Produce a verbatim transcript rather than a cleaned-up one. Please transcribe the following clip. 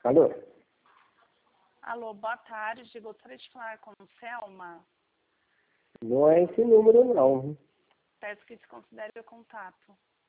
Alô? Alô, boa tarde. Gostaria de falar com Selma. Não é esse número, não. Peço que desconsidere o contato.